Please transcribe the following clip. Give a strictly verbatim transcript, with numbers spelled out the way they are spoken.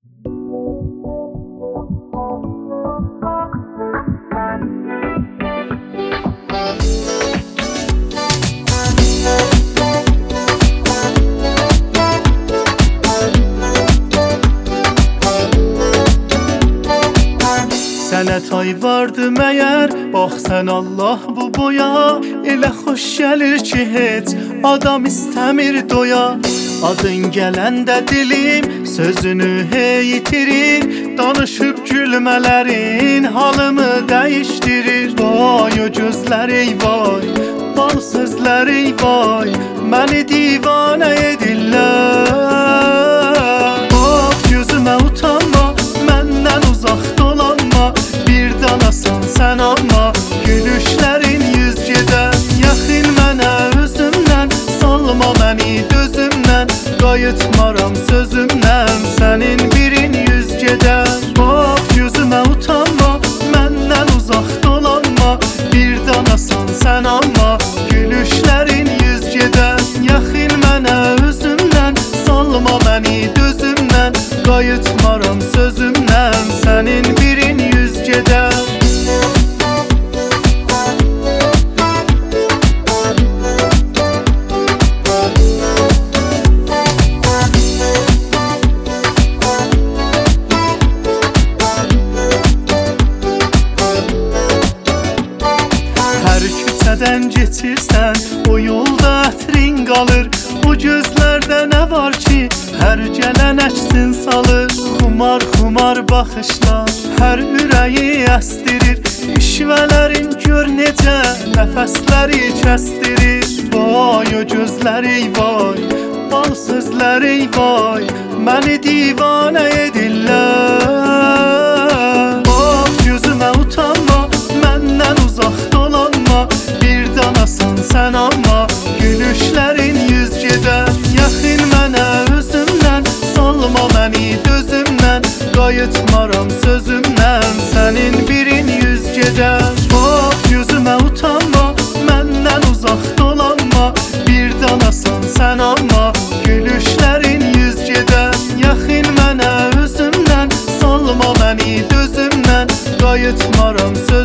Sənə tay vardı məyər, bax sən Allah bu boya. Elə xoş gəlir ki heç adam istəmir doya. Adın gələndə dilim sözünü hey itirir. Danışıb gülmələrin halımı dəyişdirir. Vay o gözlər ey vay, bal sözlər ey vay, məni divanə edirlər. Bax gözümə utanma, məndən uzaq dolanma. Bir danasan sən amma gülüşlərin yüz gedər. Yaxın mənə özümdən, salma məni dözümdən. Qayıtmaram sözümdən, sənin birin yüz gedər. Bax gözümə utanma, məndən uzaq dolanma. Bir danasan sən amma gülüşlərin yüz gedər. Yaxın mənə özümdən, salma məni dözümdən. Qayıtmaram sözümdən, sənin birin yüz gedər. Küçədən keçirsən, o yolda ətrin qalır. O gözlərdə nə var ki, hər gələn əksin salır. Xumar xumar baxışlar hər ürəyi əsdirir. İşvələrin gör necə nəfəsləri kəsdirir. Vay o gözlər ey vay, bal sözlər ey vay, məni divanə edirlər. Bax gözümə utanma, məndən uzaq dolanma. Bir danasan sən amma gülüşlərin yüz gedər. Yaxın mənə özümdən, salma məni dözümdən. Qayıtmaram sözümdən, sənin birin yüz gedər. Bax gözümə utanma, məndən uzaq dolanma. Bir danasan sən amma gülüşlərin yüz gedər. Yaxın mənə özümdən, salma məni dözümdən. Qayıtmaram sözümdən.